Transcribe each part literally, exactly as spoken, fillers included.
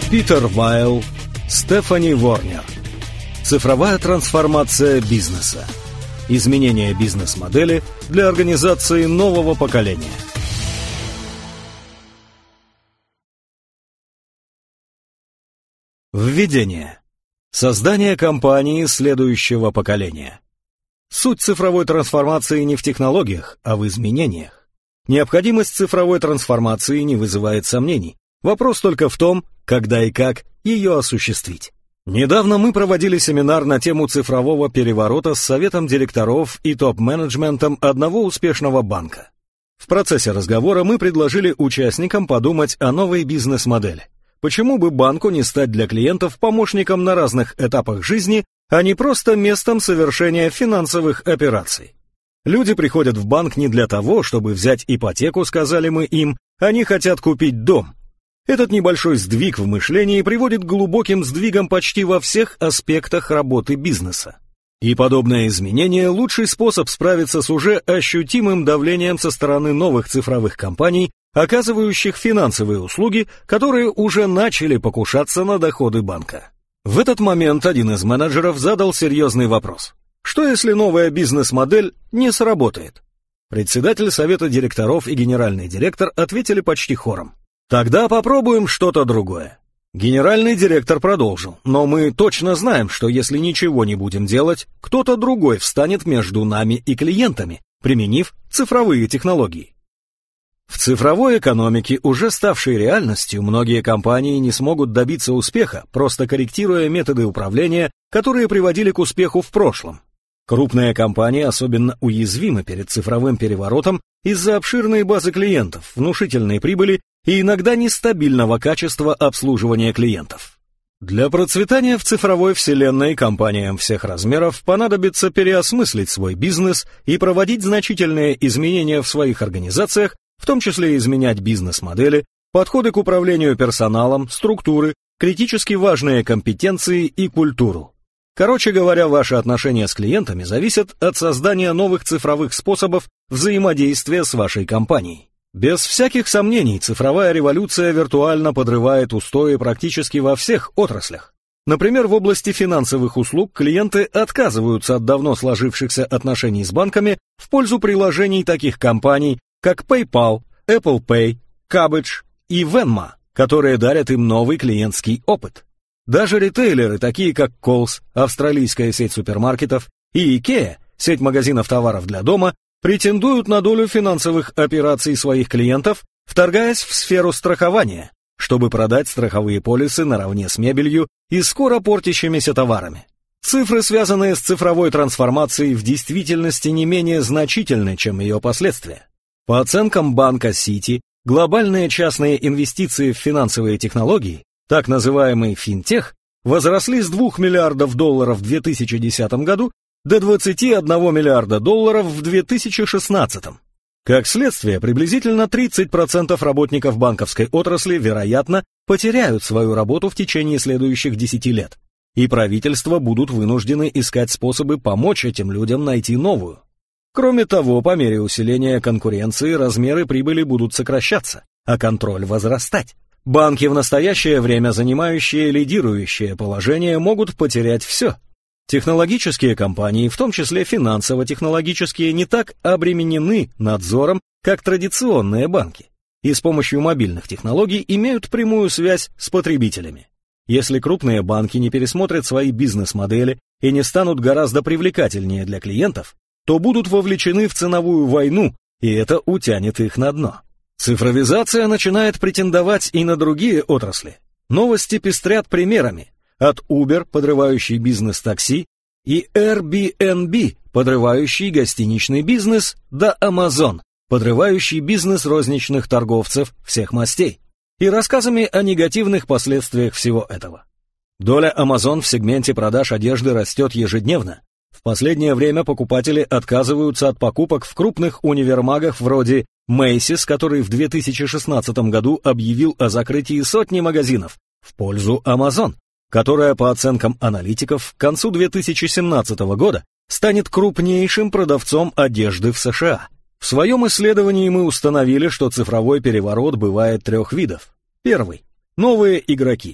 Питер Вайл, Стефани Ворнер. Цифровая трансформация бизнеса. Изменение бизнес-модели для организации нового поколения. Введение. Создание компании следующего поколения. Суть цифровой трансформации не в технологиях, а в изменениях. Необходимость цифровой трансформации не вызывает сомнений. Вопрос только в том, когда и как ее осуществить. Недавно мы проводили семинар на тему цифрового переворота с советом директоров и топ-менеджментом одного успешного банка. В процессе разговора мы предложили участникам подумать о новой бизнес-модели. Почему бы банку не стать для клиентов помощником на разных этапах жизни, а не просто местом совершения финансовых операций? Люди приходят в банк не для того, чтобы взять ипотеку, сказали мы им, они хотят купить дом. Этот небольшой сдвиг в мышлении приводит к глубоким сдвигам почти во всех аспектах работы бизнеса. И подобное изменение – лучший способ справиться с уже ощутимым давлением со стороны новых цифровых компаний, оказывающих финансовые услуги, которые уже начали покушаться на доходы банка. В этот момент один из менеджеров задал серьезный вопрос. Что если новая бизнес-модель не сработает? Председатель совета директоров и генеральный директор ответили почти хором. Тогда попробуем что-то другое. Генеральный директор продолжил, но мы точно знаем, что если ничего не будем делать, кто-то другой встанет между нами и клиентами, применив цифровые технологии. В цифровой экономике, уже ставшей реальностью, многие компании не смогут добиться успеха, просто корректируя методы управления, которые приводили к успеху в прошлом. Крупные компании особенно уязвимы перед цифровым переворотом из-за обширной базы клиентов, внушительной прибыли и иногда нестабильного качества обслуживания клиентов. Для процветания в цифровой вселенной компаниям всех размеров понадобится переосмыслить свой бизнес и проводить значительные изменения в своих организациях, в том числе изменять бизнес-модели, подходы к управлению персоналом, структуры, критически важные компетенции и культуру. Короче говоря, ваши отношения с клиентами зависят от создания новых цифровых способов взаимодействия с вашей компанией. Без всяких сомнений, цифровая революция виртуально подрывает устои практически во всех отраслях. Например, в области финансовых услуг клиенты отказываются от давно сложившихся отношений с банками в пользу приложений таких компаний, как PayPal, Apple Pay, Kabbage и Venmo, которые дарят им новый клиентский опыт. Даже ритейлеры, такие как Coles, австралийская сеть супермаркетов, и IKEA, сеть магазинов товаров для дома, претендуют на долю финансовых операций своих клиентов, вторгаясь в сферу страхования, чтобы продать страховые полисы наравне с мебелью и скоро портящимися товарами. Цифры, связанные с цифровой трансформацией, в действительности не менее значительны, чем ее последствия. По оценкам банка Citi, глобальные частные инвестиции в финансовые технологии, так называемый финтех, возросли с двух миллиардов долларов в две тысячи десятом году до двадцати одного миллиарда долларов в две тысячи шестнадцатом. Как следствие, приблизительно тридцать процентов работников банковской отрасли, вероятно, потеряют свою работу в течение следующих десяти лет, и правительства будут вынуждены искать способы помочь этим людям найти новую. Кроме того, по мере усиления конкуренции размеры прибыли будут сокращаться, а контроль возрастать. Банки, в настоящее время занимающие лидирующее положение, могут потерять все. Технологические компании, в том числе финансово-технологические, не так обременены надзором, как традиционные банки, и с помощью мобильных технологий имеют прямую связь с потребителями. Если крупные банки не пересмотрят свои бизнес-модели и не станут гораздо привлекательнее для клиентов, то будут вовлечены в ценовую войну, и это утянет их на дно. Цифровизация начинает претендовать и на другие отрасли. Новости пестрят примерами. От Uber, подрывающий бизнес такси, и Airbnb, подрывающий гостиничный бизнес, до Amazon, подрывающий бизнес розничных торговцев всех мастей, и рассказами о негативных последствиях всего этого. Доля Amazon в сегменте продаж одежды растет ежедневно. В последнее время покупатели отказываются от покупок в крупных универмагах вроде Macy's, который в две тысячи шестнадцатом году объявил о закрытии сотни магазинов в пользу Amazon, которая, по оценкам аналитиков, к концу две тысячи семнадцатого года станет крупнейшим продавцом одежды в США. В своем исследовании мы установили, что цифровой переворот бывает трех видов. Первый – новые игроки.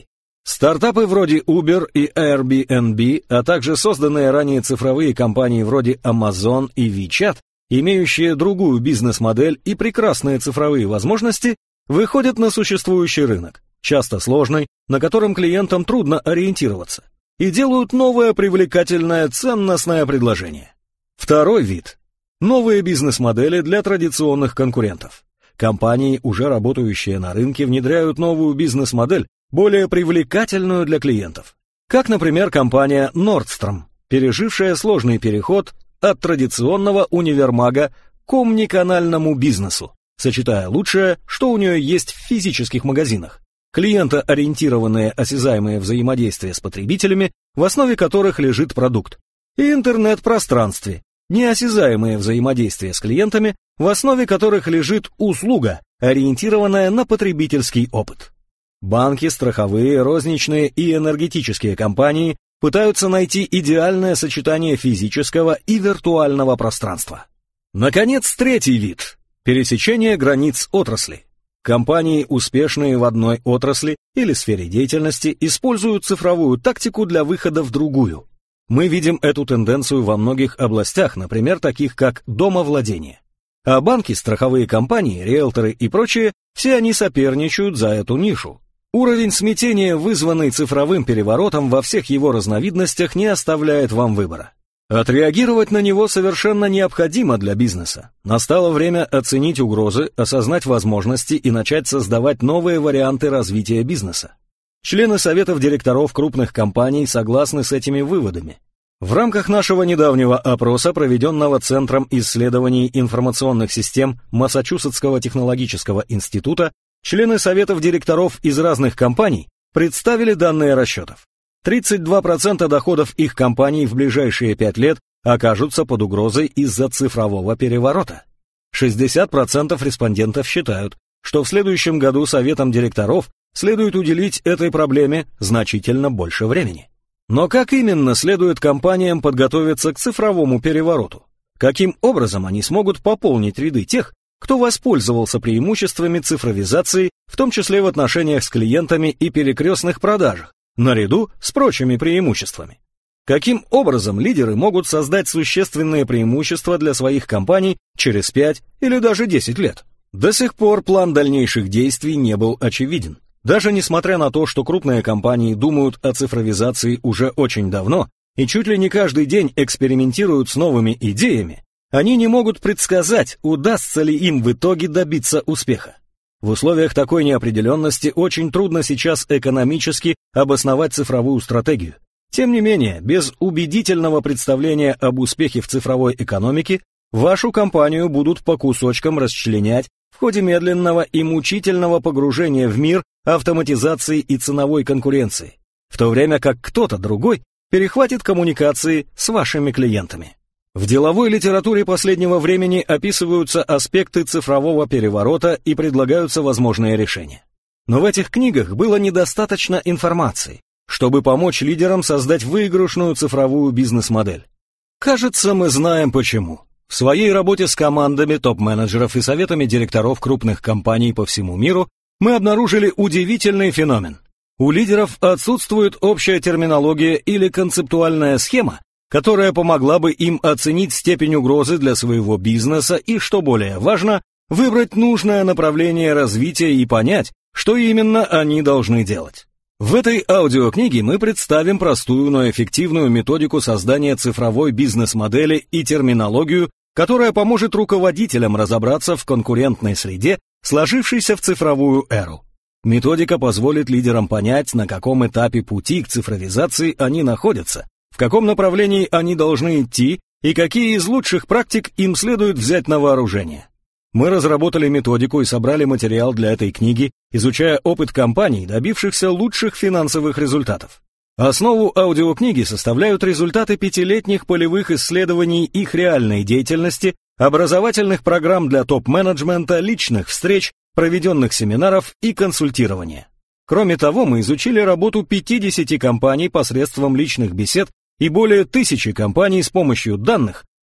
Стартапы вроде Uber и Airbnb, а также созданные ранее цифровые компании вроде Amazon и WeChat, имеющие другую бизнес-модель и прекрасные цифровые возможности, выходят на существующий рынок, часто сложный, на котором клиентам трудно ориентироваться, и делают новое привлекательное ценностное предложение. Второй вид – новые бизнес-модели для традиционных конкурентов. Компании, уже работающие на рынке, внедряют новую бизнес-модель, более привлекательную для клиентов. Как, например, компания Nordstrom, пережившая сложный переход от традиционного универмага к омниканальному бизнесу, сочетая лучшее, что у нее есть в физических магазинах. Клиентоориентированные осязаемые взаимодействия с потребителями, в основе которых лежит продукт, и интернет-пространстве, неосязаемые взаимодействия с клиентами, в основе которых лежит услуга, ориентированная на потребительский опыт. Банки, страховые, розничные и энергетические компании пытаются найти идеальное сочетание физического и виртуального пространства. Наконец, третий вид – пересечение границ отрасли. Компании, успешные в одной отрасли или сфере деятельности, используют цифровую тактику для выхода в другую. Мы видим эту тенденцию во многих областях, например, таких как домовладение. А банки, страховые компании, риэлторы и прочие, все они соперничают за эту нишу. Уровень смятения, вызванный цифровым переворотом во всех его разновидностях, не оставляет вам выбора. Отреагировать на него совершенно необходимо для бизнеса. Настало время оценить угрозы, осознать возможности и начать создавать новые варианты развития бизнеса. Члены советов директоров крупных компаний согласны с этими выводами. В рамках нашего недавнего опроса, проведенного Центром исследований информационных систем Массачусетского технологического института, члены советов директоров из разных компаний представили данные расчетов. тридцать два процента доходов их компаний в ближайшие пять лет окажутся под угрозой из-за цифрового переворота. шестьдесят процентов респондентов считают, что в следующем году советам директоров следует уделить этой проблеме значительно больше времени. Но как именно следует компаниям подготовиться к цифровому перевороту? Каким образом они смогут пополнить ряды тех, кто воспользовался преимуществами цифровизации, в том числе в отношениях с клиентами и перекрестных продажах, наряду с прочими преимуществами? Каким образом лидеры могут создать существенные преимущества для своих компаний через пять или даже десять лет? До сих пор план дальнейших действий не был очевиден. Даже несмотря на то, что крупные компании думают о цифровизации уже очень давно и чуть ли не каждый день экспериментируют с новыми идеями, они не могут предсказать, удастся ли им в итоге добиться успеха. В условиях такой неопределенности очень трудно сейчас экономически обосновать цифровую стратегию. Тем не менее, без убедительного представления об успехе в цифровой экономике вашу компанию будут по кусочкам расчленять в ходе медленного и мучительного погружения в мир автоматизации и ценовой конкуренции, в то время как кто-то другой перехватит коммуникации с вашими клиентами. В деловой литературе последнего времени описываются аспекты цифрового переворота и предлагаются возможные решения. Но в этих книгах было недостаточно информации, чтобы помочь лидерам создать выигрышную цифровую бизнес-модель. Кажется, мы знаем почему. В своей работе с командами топ-менеджеров и советами директоров крупных компаний по всему миру мы обнаружили удивительный феномен. У лидеров отсутствует общая терминология или концептуальная схема, которая помогла бы им оценить степень угрозы для своего бизнеса и, что более важно, выбрать нужное направление развития и понять, что именно они должны делать. В этой аудиокниге мы представим простую, но эффективную методику создания цифровой бизнес-модели и терминологию, которая поможет руководителям разобраться в конкурентной среде, сложившейся в цифровую эру. Методика позволит лидерам понять, на каком этапе пути к цифровизации они находятся, в каком направлении они должны идти и какие из лучших практик им следует взять на вооружение. Мы разработали методику и собрали материал для этой книги, изучая опыт компаний, добившихся лучших финансовых результатов. Основу аудиокниги составляют результаты пятилетних полевых исследований их реальной деятельности, образовательных программ для топ-менеджмента, личных встреч, проведенных семинаров и консультирования. Кроме того, мы изучили работу пятидесяти компаний посредством личных бесед и более тысячи компаний с помощью данных,